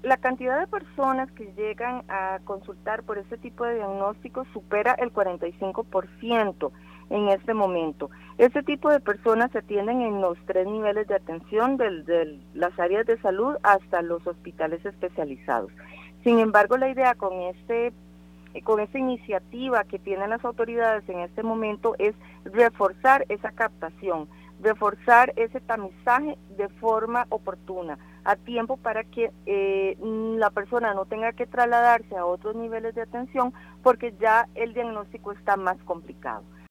La cantidad de personas que llegan a consultar por este tipo de diagnóstico supera el 45% en este momento. Este tipo de personas se atienden en los 3 niveles de atención de las áreas de salud hasta los hospitales especializados. Sin embargo, la idea con esta iniciativa que tienen las autoridades en este momento es reforzar esa captación, reforzar ese tamizaje de forma oportuna, a tiempo, para que la persona no tenga que trasladarse a otros niveles de atención porque ya el diagnóstico está más complicado.